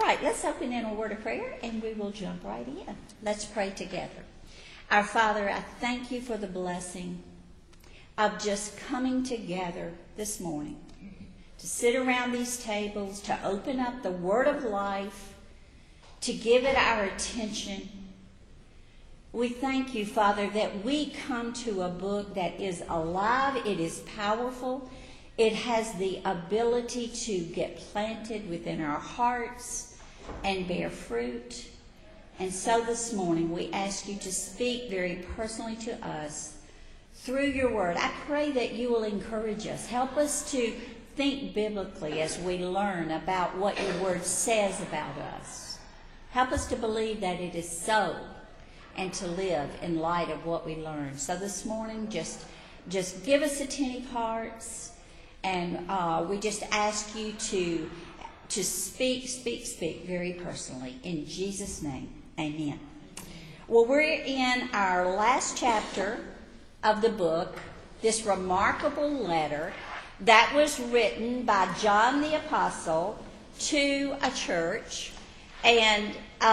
right, let's open in a word of prayer and we will jump right in. Let's pray together. Our Father, I thank you for the blessing of just coming together this morning to sit around these tables, to open up the Word of life, to give it our attention. We thank you, Father, that we come to a book that is alive, it is powerful, it has the ability to get planted within our hearts and bear fruit. And so this morning we ask you to speak very personally to us through your word. I pray that you will encourage us. Help us to think biblically as we learn about what your word says about us. Help us to believe that it is so and to live in light of what we learn. So this morning, just give us attentive hearts, and we just ask you to speak very personally. In Jesus' name, amen. Well, we're in our last chapter of the book, this remarkable letter that was written by John the Apostle to a church. And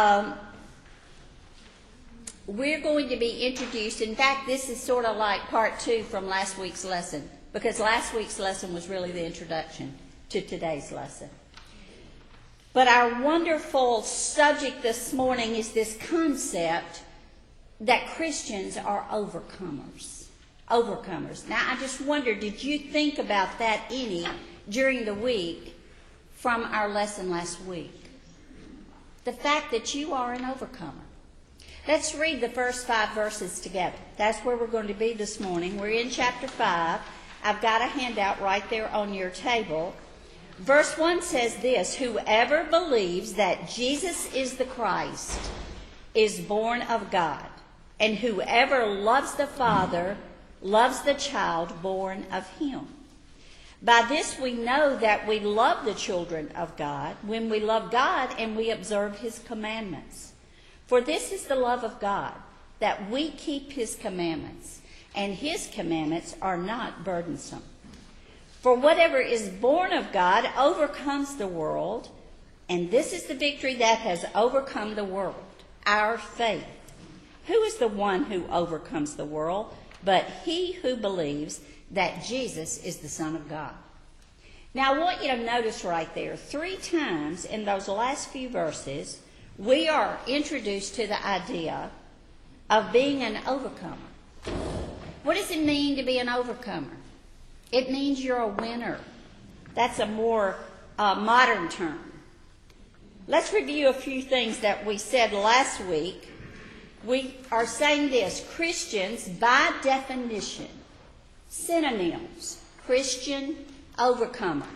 we're going to be introduced. In fact, this is sort of like part 2 from last week's lesson, because last week's lesson was really the introduction to today's lesson. But our wonderful subject this morning is this concept that Christians are overcomers. Overcomers. Now, I just wonder, did you think about that any during the week from our lesson last week? The fact that you are an overcomer. Let's read the first 5 verses together. That's where we're going to be this morning. We're in chapter 5. I've got a handout right there on your table. Verse 1 says this: whoever believes that Jesus is the Christ is born of God, and whoever loves the Father loves the child born of him. By this we know that we love the children of God, when we love God and we observe his commandments. For this is the love of God, that we keep his commandments, and his commandments are not burdensome. For whatever is born of God overcomes the world, and this is the victory that has overcome the world, our faith. Who is the one who overcomes the world but he who believes that Jesus is the Son of God? Now, I want you to notice right there, 3 times in those last few verses, we are introduced to the idea of being an overcomer. What does it mean to be an overcomer? It means you're a winner. That's a more modern term. Let's review a few things that we said last week. We are saying this: Christians, by definition, synonyms: Christian, overcomer.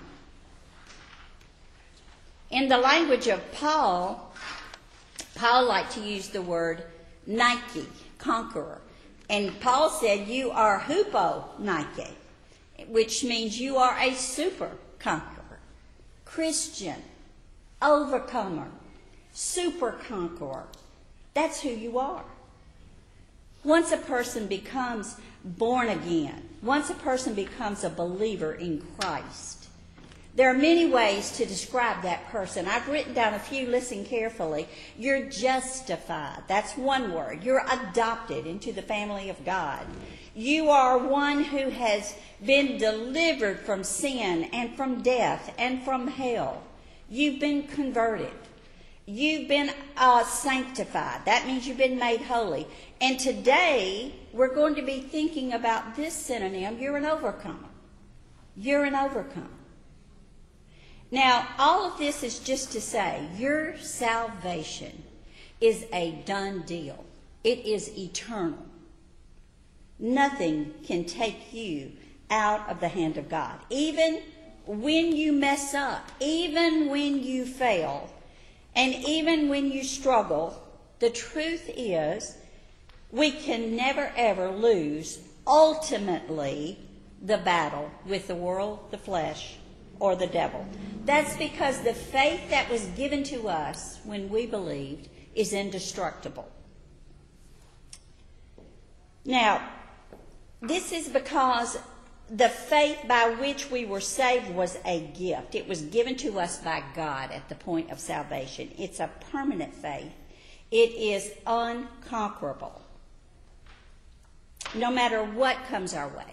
In the language of Paul liked to use the word Nike, conqueror. And Paul said, you are hupo Nike, which means you are a super conqueror. Christian, overcomer, super conqueror. That's who you are. Once a person becomes born again, once a person becomes a believer in Christ, there are many ways to describe that person. I've written down a few. Listen carefully. You're justified. That's one word. You're adopted into the family of God. You are one who has been delivered from sin and from death and from hell. You've been converted. You've been sanctified. That means you've been made holy. And today, we're going to be thinking about this synonym: you're an overcomer. You're an overcomer. Now, all of this is just to say your salvation is a done deal. It is eternal. Nothing can take you out of the hand of God. Even when you mess up, even when you fail, and even when you struggle, the truth is we can never ever lose ultimately the battle with the world, the flesh, or the devil. That's because the faith that was given to us when we believed is indestructible. Now, this is because the faith by which we were saved was a gift. It was given to us by God at the point of salvation. It's a permanent faith. It is unconquerable, no matter what comes our way.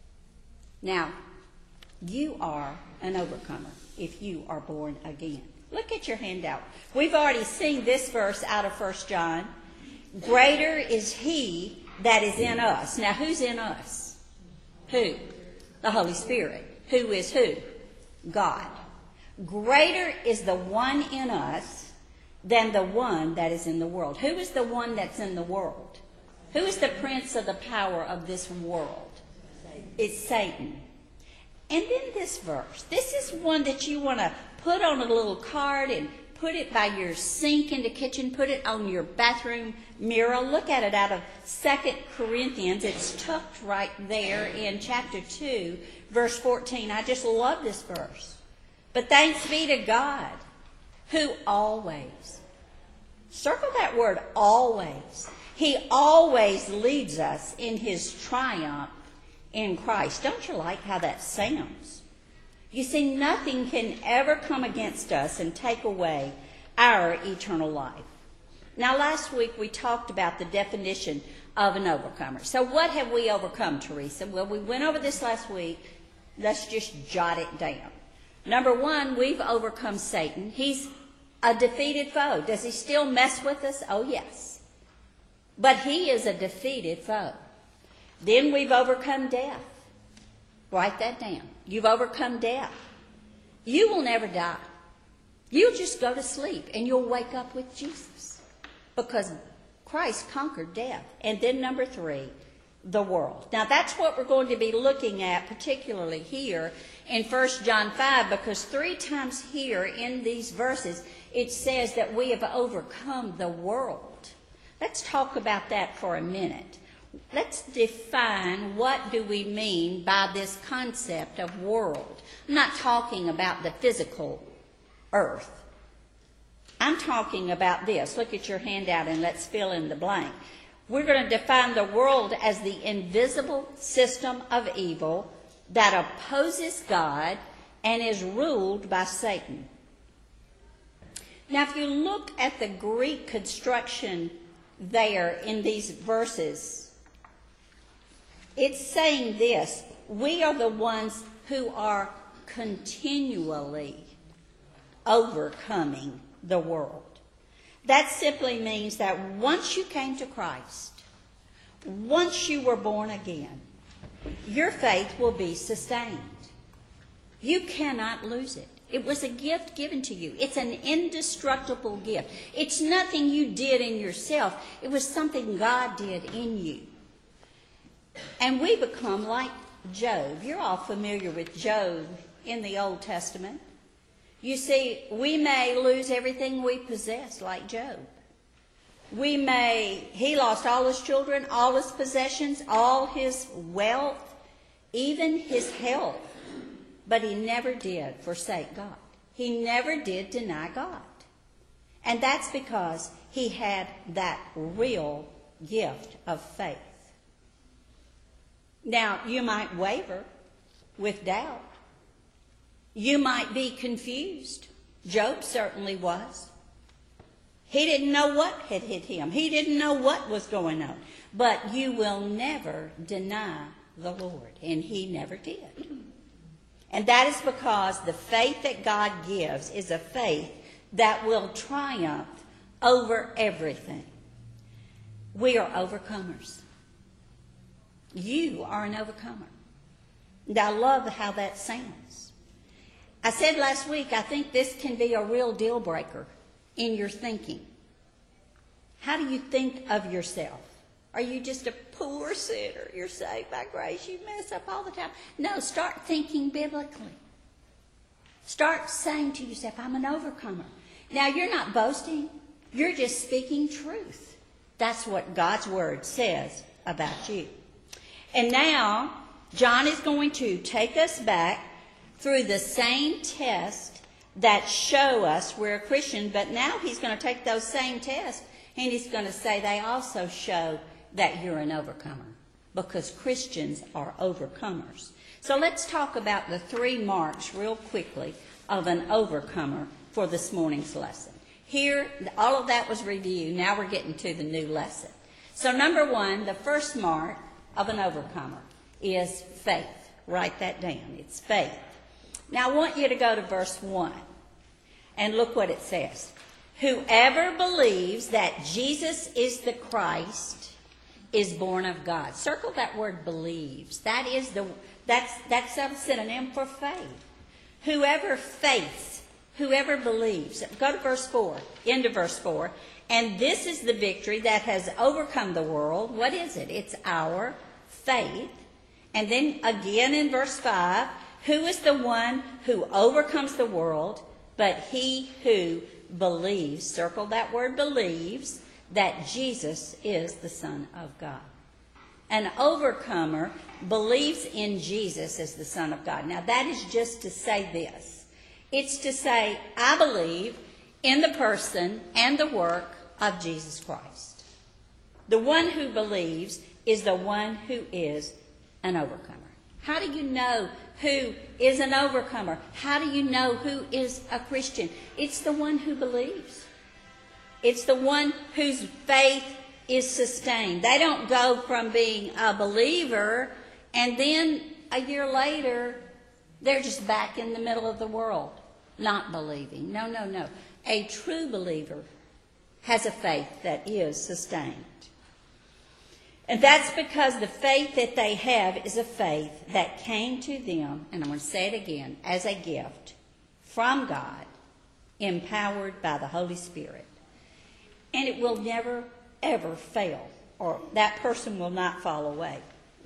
Now, you are an overcomer if you are born again. Look at your handout. We've already seen this verse out of 1 John. Greater is he that is in us. Now, who's in us? Who? The Holy Spirit. Who is who? God. Greater is the one in us than the one that is in the world. Who is the one that's in the world? Who is the prince of the power of this world? It's Satan. And then this verse. This is one that you want to put on a little card and put it by your sink in the kitchen. Put it on your bathroom mirror. Look at it out of 2 Corinthians. It's tucked right there in chapter 2, verse 14. I just love this verse. But thanks be to God, who always, circle that word, always. He always leads us in his triumph in Christ. Don't you like how that sounds? You see, nothing can ever come against us and take away our eternal life. Now, last week we talked about the definition of an overcomer. So what have we overcome, Teresa? Well, we went over this last week. Let's just jot it down. Number one, we've overcome Satan. He's a defeated foe. Does he still mess with us? Oh, yes. But he is a defeated foe. Then we've overcome death. Write that down. You've overcome death. You will never die. You'll just go to sleep and you'll wake up with Jesus because Christ conquered death. And then number three, the world. Now that's what we're going to be looking at particularly here in 1 John 5, because 3 times here in these verses it says that we have overcome the world. Let's talk about that for a minute. Let's define what do we mean by this concept of world. I'm not talking about the physical earth. I'm talking about this. Look at your handout and let's fill in the blank. We're going to define the world as the invisible system of evil that opposes God and is ruled by Satan. Now, if you look at the Greek construction there in these verses, it's saying this: we are the ones who are continually overcoming the world. That simply means that once you came to Christ, once you were born again, your faith will be sustained. You cannot lose it. It was a gift given to you. It's an indestructible gift. It's nothing you did in yourself. It was something God did in you. And we become like Job. You're all familiar with Job in the Old Testament. You see, we may lose everything we possess like Job. He lost all his children, all his possessions, all his wealth, even his health. But he never did forsake God. He never did deny God. And that's because he had that real gift of faith. Now, you might waver with doubt. You might be confused. Job certainly was. He didn't know what had hit him. He didn't know what was going on. But you will never deny the Lord, and he never did. And that is because the faith that God gives is a faith that will triumph over everything. We are overcomers. You are an overcomer. And I love how that sounds. I said last week, I think this can be a real deal breaker in your thinking. How do you think of yourself? Are you just a poor sinner? You're saved by grace. You mess up all the time. No, start thinking biblically. Start saying to yourself, I'm an overcomer. Now, you're not boasting. You're just speaking truth. That's what God's word says about you. And now, John is going to take us back through the same test that show us we're a Christian, but now he's going to take those same tests and he's going to say they also show that you're an overcomer, because Christians are overcomers. So let's talk about the 3 marks real quickly of an overcomer for this morning's lesson. Here, all of that was review. Now we're getting to the new lesson. So number 1, the first mark of an overcomer is faith. Write that down. It's faith. Now I want you to go to verse 1 and look what it says. Whoever believes that Jesus is the Christ is born of God. Circle that word believes. That's a synonym for faith. Whoever faiths, whoever believes. Go to verse 4, into verse 4. And this is the victory that has overcome the world. What is it? It's our faith. And then again in verse 5, who is the one who overcomes the world but he who believes, circle that word believes, that Jesus is the Son of God. An overcomer believes in Jesus as the Son of God. Now that is just to say this. It's to say, I believe in the person and the work of Jesus Christ. The one who believes is the one who is an overcomer. How do you know who is an overcomer? How do you know who is a Christian? It's the one who believes. It's the one whose faith is sustained. They don't go from being a believer and then a year later they're just back in the middle of the world, not believing. No. A true believer has a faith that is sustained. And that's because the faith that they have is a faith that came to them, and I'm going to say it again, as a gift from God, empowered by the Holy Spirit. And it will never, ever fail, or that person will not fall away.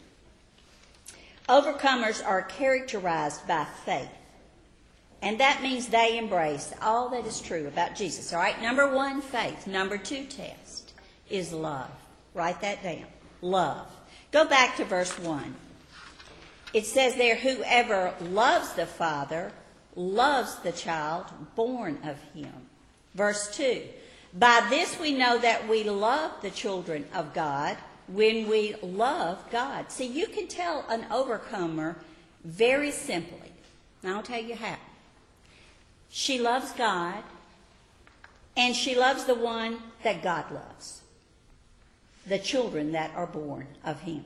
Overcomers are characterized by faith. And that means they embrace all that is true about Jesus. All right, number 1, faith. Number 2, test is love. Write that down. Love. Go back to verse 1. It says there, whoever loves the Father loves the child born of him. Verse 2. By this we know that we love the children of God when we love God. See, you can tell an overcomer very simply. And I'll tell you how. She loves God, and she loves the one that God loves. The children that are born of him.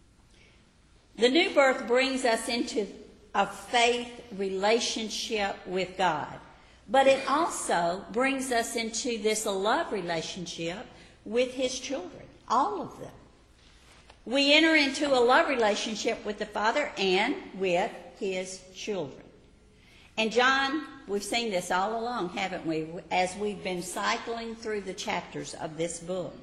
The new birth brings us into a faith relationship with God. But it also brings us into this love relationship with his children, all of them. We enter into a love relationship with the Father and with his children. And John, we've seen this all along, haven't we, as we've been cycling through the chapters of this book.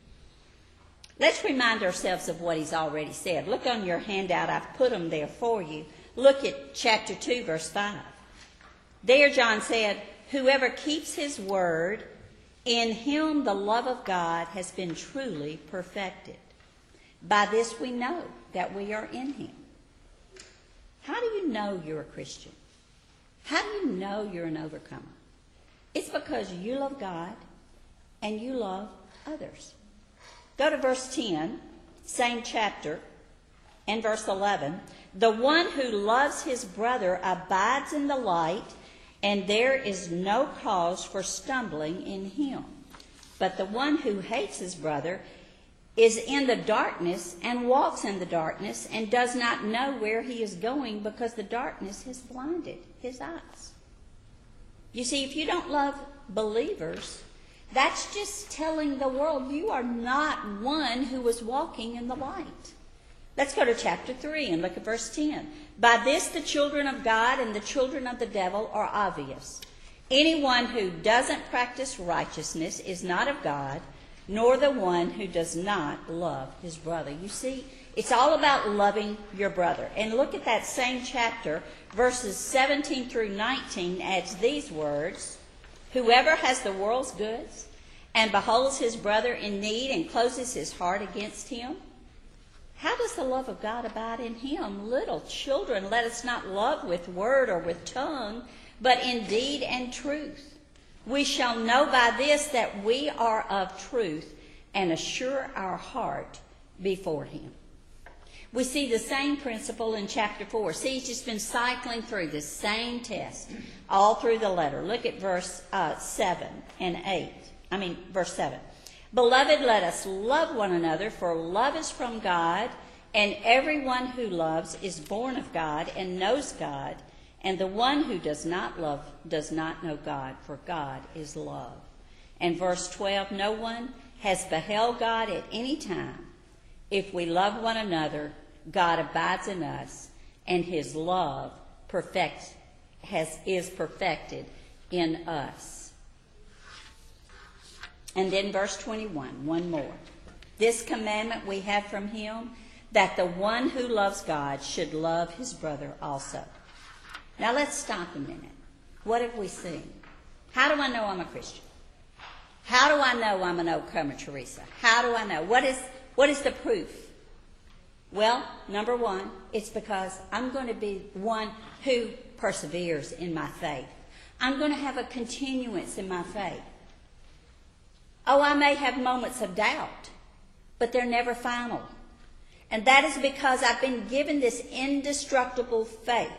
Let's remind ourselves of what he's already said. Look on your handout. I've put them there for you. Look at chapter 2, verse 5. There John said, whoever keeps his word, in him the love of God has been truly perfected. By this we know that we are in him. How do you know you're a Christian? How do you know you're an overcomer? It's because you love God and you love others. Go to verse 10, same chapter, and verse 11. The one who loves his brother abides in the light, and there is no cause for stumbling in him. But the one who hates his brother is in the darkness and walks in the darkness and does not know where he is going because the darkness has blinded his eyes. You see, if you don't love believers, that's just telling the world you are not one who is walking in the light. Let's go to chapter 3 and look at verse 10. By this the children of God and the children of the devil are obvious. Anyone who doesn't practice righteousness is not of God, nor the one who does not love his brother. You see, it's all about loving your brother. And look at that same chapter, verses 17 through 19 adds these words. Whoever has the world's goods and beholds his brother in need and closes his heart against him, how does the love of God abide in him? Little children, let us not love with word or with tongue, but in deed and truth. We shall know by this that we are of truth and assure our heart before him. We see the same principle in chapter 4. See, he's just been cycling through the same test all through the letter. Look at verse 7 and 8. Verse 7. Beloved, let us love one another, for love is from God, and everyone who loves is born of God and knows God. And the one who does not love does not know God, for God is love. And verse 12, no one has beheld God at any time. If we love one another, God abides in us, and his love is perfected in us. And then verse 21, one more. This commandment we have from him, that the one who loves God should love his brother also. Now let's stop a minute. What have we seen? How do I know I'm a Christian? How do I know I'm an Overcomer Teresa? How do I know? What is the proof? Well, number one, it's because I'm going to be one who perseveres in my faith. I'm going to have a continuance in my faith. Oh, I may have moments of doubt, but they're never final. And that is because I've been given this indestructible faith.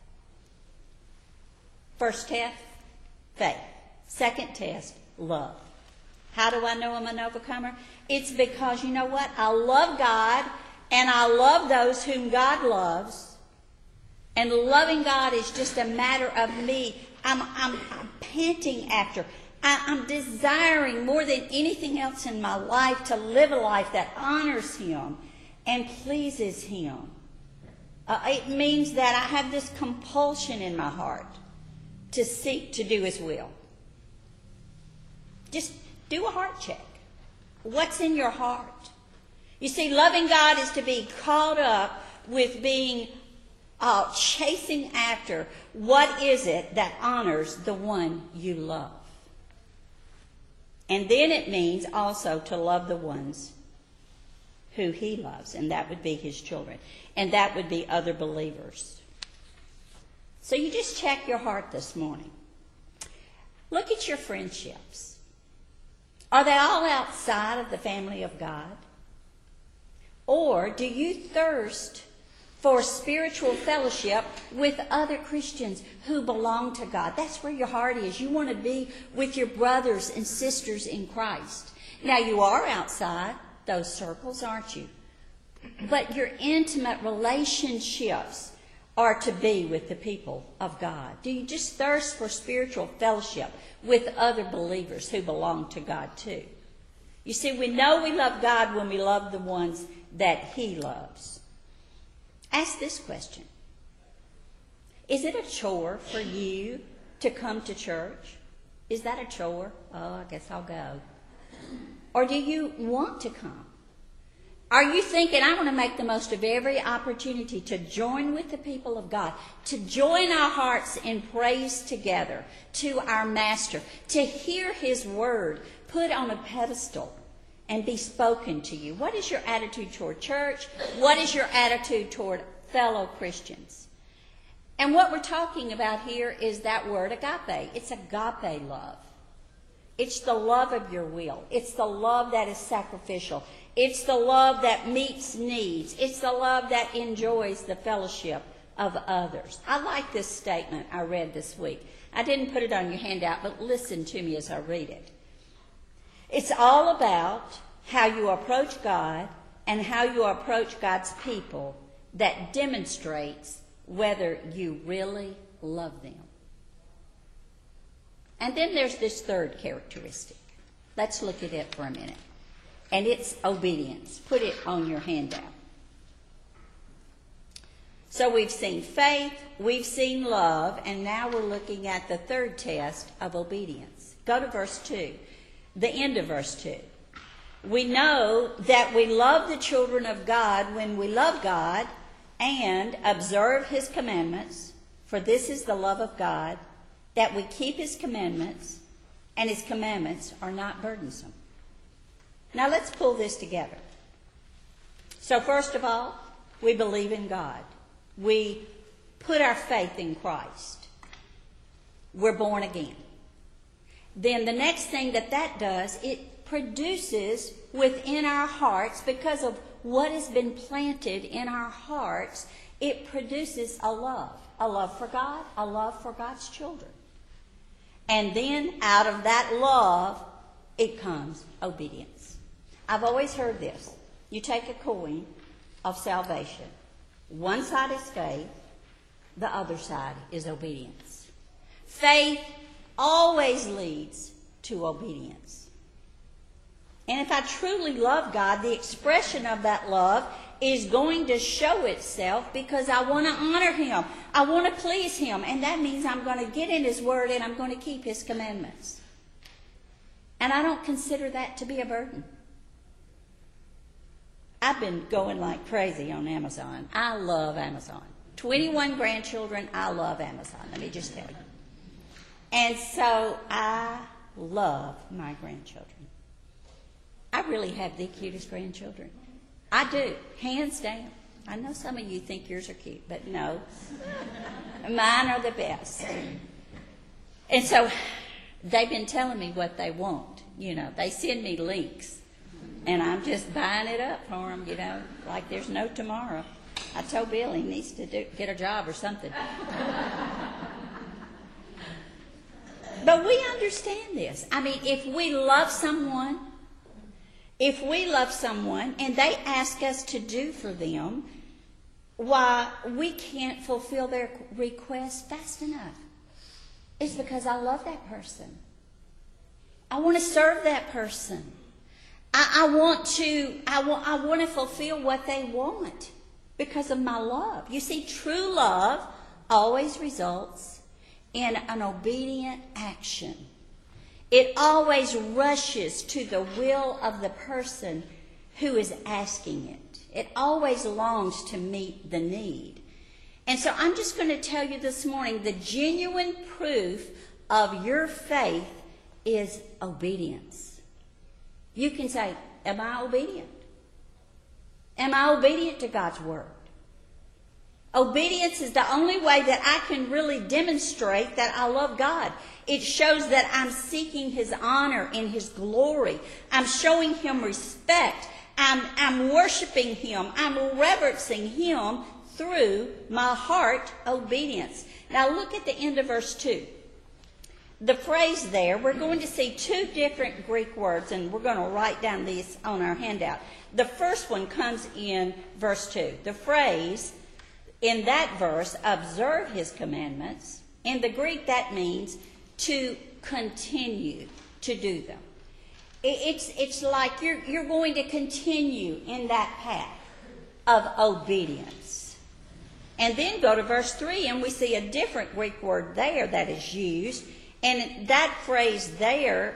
First test, faith. Second test, love. How do I know I'm an overcomer? It's because, you know what? I love God, and I love those whom God loves. And loving God is just a matter of me. I'm panting after. I'm desiring more than anything else in my life to live a life that honors him and pleases him. It means that I have this compulsion in my heart to seek to do his will. Just do a heart check. What's in your heart? You see, loving God is to be caught up with being chasing after what is it that honors the one you love. And then it means also to love the ones who he loves, and that would be his children, and that would be other believers. So you just check your heart this morning. Look at your friendships. Are they all outside of the family of God? Or do you thirst for spiritual fellowship with other Christians who belong to God? That's where your heart is. You want to be with your brothers and sisters in Christ. Now, you are outside those circles, aren't you? But your intimate relationships are to be with the people of God. Do you just thirst for spiritual fellowship with other believers who belong to God too? You see, we know we love God when we love the ones that he loves. Ask this question. Is it a chore for you to come to church? Is that a chore? Oh, I guess I'll go. Or do you want to come? Are you thinking, I want to make the most of every opportunity to join with the people of God, to join our hearts in praise together to our Master, to hear his word put on a pedestal and be spoken to you? What is your attitude toward church? What is your attitude toward fellow Christians? And what we're talking about here is that word agape. It's agape love. It's the love of your will. It's the love that is sacrificial. It's the love that meets needs. It's the love that enjoys the fellowship of others. I like this statement I read this week. I didn't put it on your handout, but listen to me as I read it. It's all about how you approach God and how you approach God's people that demonstrates whether you really love them. And then there's this third characteristic. Let's look at it for a minute. And it's obedience. Put it on your handout. So we've seen faith, we've seen love, and now we're looking at the third test of obedience. Go to verse 2, the end of verse 2. We know that we love the children of God when we love God and observe his commandments, for this is the love of God, that we keep his commandments, and his commandments are not burdensome. Now let's pull this together. So first of all, we believe in God. We put our faith in Christ. We're born again. Then the next thing that does, it produces within our hearts, because of what has been planted in our hearts, it produces a love for God, a love for God's children. And then out of that love, it comes obedience. I've always heard this. You take a coin of salvation. One side is faith, the other side is obedience. Faith always leads to obedience. And if I truly love God, the expression of that love is going to show itself because I want to honor Him. I want to please Him. And that means I'm going to get in His Word and I'm going to keep His commandments. And I don't consider that to be a burden. I've been going like crazy on Amazon. I love Amazon. 21 grandchildren, I love Amazon. Let me just tell you. And so I love my grandchildren. I really have the cutest grandchildren. I do, hands down. I know some of you think yours are cute, but no. Mine are the best. And so they've been telling me what they want. You know, they send me links. And I'm just buying it up for them, you know, like there's no tomorrow. I told Bill he needs to get a job or something. But we understand this. I mean, if we love someone and they ask us to do for them, why we can't fulfill their request fast enough. It's because I love that person. I want to serve that person. I want to fulfill what they want because of my love. You see, true love always results in an obedient action. It always rushes to the will of the person who is asking it. It always longs to meet the need. And so I'm just going to tell you this morning, the genuine proof of your faith is obedience. You can say, am I obedient? Am I obedient to God's word? Obedience is the only way that I can really demonstrate that I love God. It shows that I'm seeking His honor and His glory. I'm showing Him respect. I'm worshiping Him. I'm reverencing Him through my heart obedience. Now look at the end of verse 2. The phrase there, we're going to see two different Greek words, and we're going to write down these on our handout. The first one comes in verse 2. The phrase in that verse, observe His commandments. In the Greek, that means to continue to do them. It's like you're going to continue in that path of obedience. And then go to verse 3, and we see a different Greek word there that is used. And that phrase there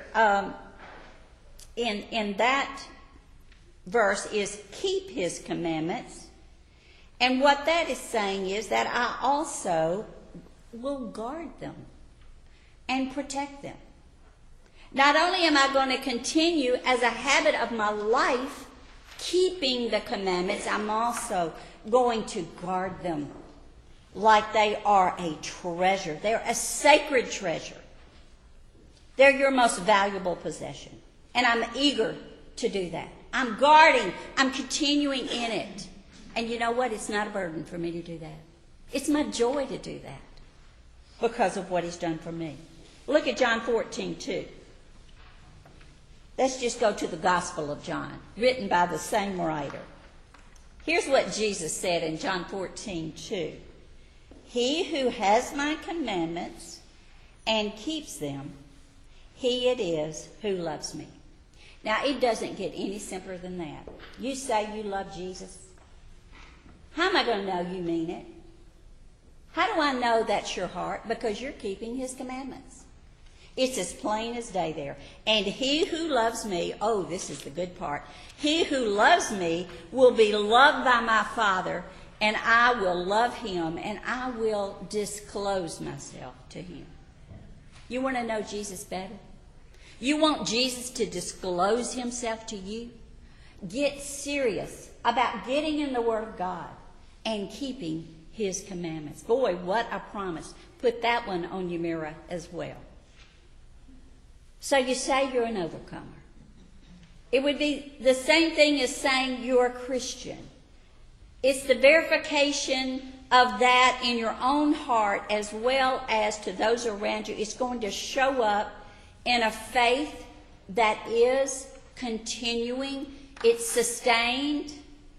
in that verse is keep His commandments. And what that is saying is that I also will guard them and protect them. Not only am I going to continue as a habit of my life keeping the commandments, I'm also going to guard them like they are a treasure. They're a sacred treasure. They're your most valuable possession. And I'm eager to do that. I'm guarding. I'm continuing in it. And you know what? It's not a burden for me to do that. It's my joy to do that because of what He's done for me. Look at John 14:2. Let's just go to the Gospel of John, written by the same writer. Here's what Jesus said in John 14:2. He who has my commandments and keeps them, he it is who loves me. Now, it doesn't get any simpler than that. You say you love Jesus. How am I going to know you mean it? How do I know that's your heart? Because you're keeping His commandments. It's as plain as day there. And he who loves me, oh, this is the good part. He who loves me will be loved by my Father, and I will love him, and I will disclose myself to him. You want to know Jesus better? You want Jesus to disclose Himself to you? Get serious about getting in the Word of God and keeping His commandments. Boy, what a promise. Put that one on your mirror as well. So you say you're an overcomer. It would be the same thing as saying you're a Christian. It's the verification of that in your own heart as well as to those around you. It's going to show up in a faith that is continuing. It's sustained.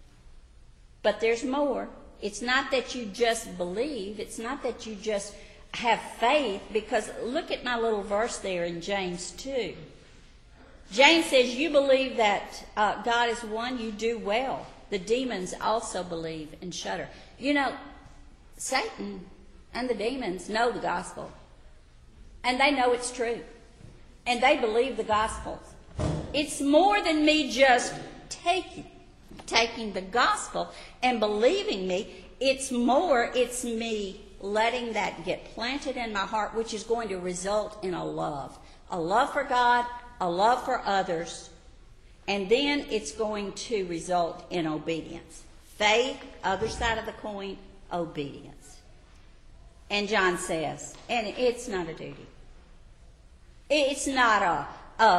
But there's more. It's not that you just believe. It's not that you just have faith. Because look at my little verse there in James 2. James says, you believe that God is one, you do well. The demons also believe and shudder. You know, Satan and the demons know the gospel. And they know it's true. And they believe the gospel. It's more than me just taking the gospel and believing me. It's me letting that get planted in my heart, which is going to result in a love. A love for God, a love for others, and then it's going to result in obedience. Faith, other side of the coin, obedience. And John says, and it's not a duty. It's not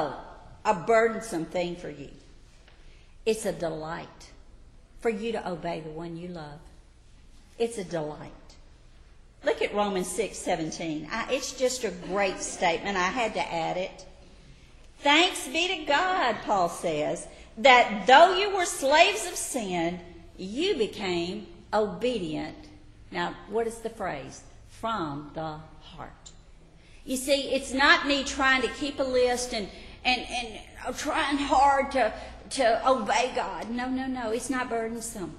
a burdensome thing for you. It's a delight for you to obey the one you love. It's a delight. Look at Romans 6:17. It's just a great statement. I had to add it. Thanks be to God, Paul says, that though you were slaves of sin, you became obedient. Now, what is the phrase? From the heart. You see, it's not me trying to keep a list and trying hard to obey God. No. It's not burdensome.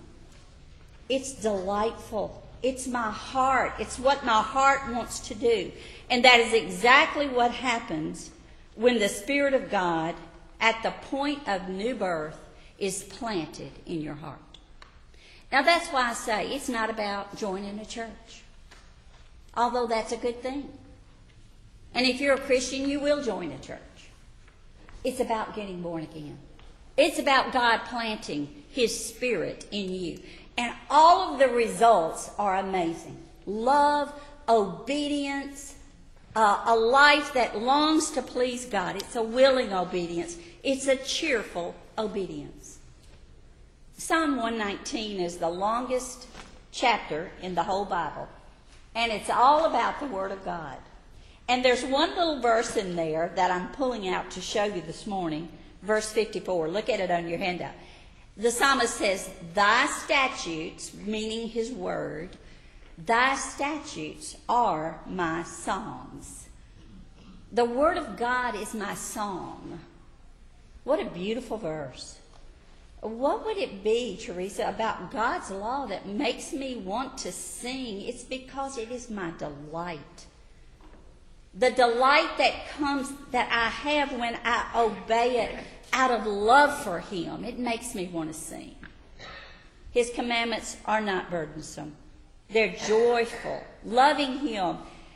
It's delightful. It's my heart. It's what my heart wants to do. And that is exactly what happens when the Spirit of God, at the point of new birth, is planted in your heart. Now that's why I say it's not about joining a church. Although that's a good thing. And if you're a Christian, you will join a church. It's about getting born again. It's about God planting His Spirit in you. And all of the results are amazing. Love, obedience, a life that longs to please God. It's a willing obedience. It's a cheerful obedience. Psalm 119 is the longest chapter in the whole Bible. And it's all about the Word of God. And there's one little verse in there that I'm pulling out to show you this morning. Verse 54. Look at it on your handout. The psalmist says, Thy statutes, meaning His Word, Thy statutes are my songs. The Word of God is my song. What a beautiful verse. What would it be, Teresa, about God's law that makes me want to sing? It's because it is my delight. The delight that I have when I obey it out of love for Him. It makes me want to sing. His commandments are not burdensome. They're joyful. Loving Him.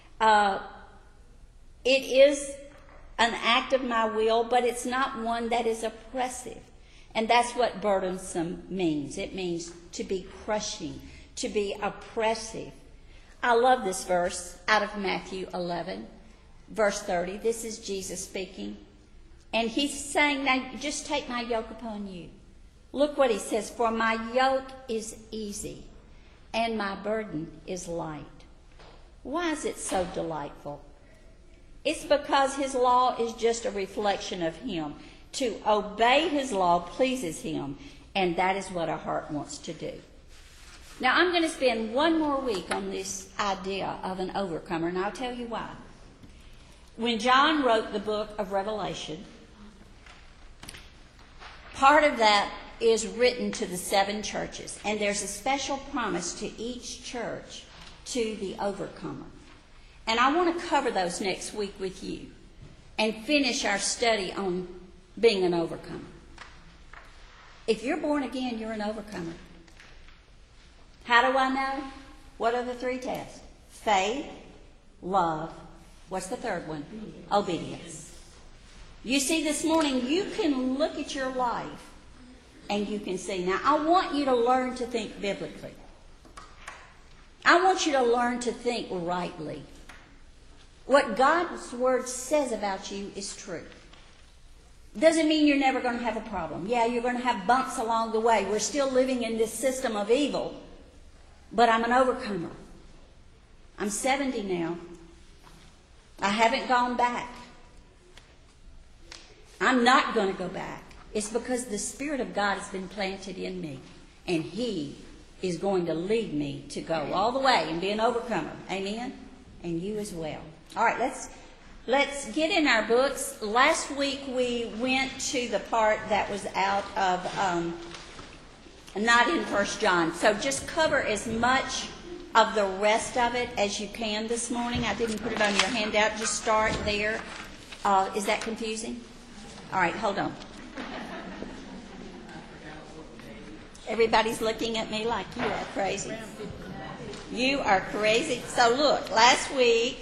It is an act of my will, but it's not one that is oppressive. And that's what burdensome means. It means to be crushing, to be oppressive. I love this verse out of Matthew 11, verse 30. This is Jesus speaking. And He's saying, now just take my yoke upon you. Look what He says, for my yoke is easy and my burden is light. Why is it so delightful? It's because His law is just a reflection of Him. To obey His law pleases Him, and that is what our heart wants to do. Now, I'm going to spend one more week on this idea of an overcomer, and I'll tell you why. When John wrote the book of Revelation, part of that is written to the 7 churches, and there's a special promise to each church to the overcomer. And I want to cover those next week with you and finish our study on being an overcomer. If you're born again, you're an overcomer. How do I know? What are the 3 tests? Faith, love, what's the third one? Obedience. You see, this morning you can look at your life and you can see. Now, I want you to learn to think biblically. I want you to learn to think rightly. What God's Word says about you is true. Doesn't mean you're never going to have a problem. Yeah, you're going to have bumps along the way. We're still living in this system of evil, but I'm an overcomer. I'm 70 now. I haven't gone back. I'm not going to go back. It's because the Spirit of God has been planted in me, and He is going to lead me to go all the way and be an overcomer. Amen? And you as well. All right, let's get in our books. Last week we went to the part that was out of, not in 1 John. So just cover as much of the rest of it as you can this morning. I didn't put it on your handout. Just start there. Is that confusing? All right, hold on. Everybody's looking at me like you are crazy. You are crazy. So look, last week,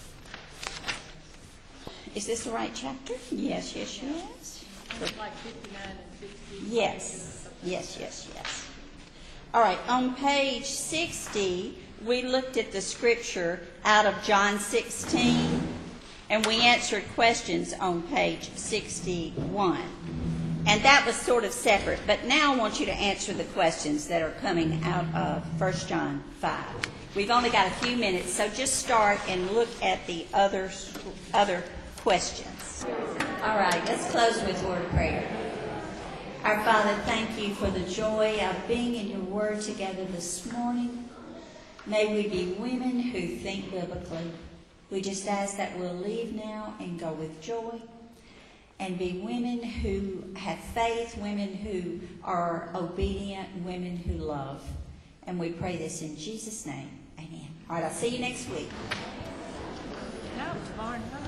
is this the right chapter? Yes. Like 59 and 60. Yes. All right, on page 60, we looked at the scripture out of John 16, and we answered questions on page 61. And that was sort of separate, but now I want you to answer the questions that are coming out of 1 John 5. We've only got a few minutes, so just start and look at the other questions. All right, let's close with a word of prayer. Our Father, thank you for the joy of being in your word together this morning. May we be women who think biblically. We just ask that we'll leave now and go with joy and be women who have faith, women who are obedient, women who love. And we pray this in Jesus' name. Amen. All right, I'll see you next week. No, tomorrow night.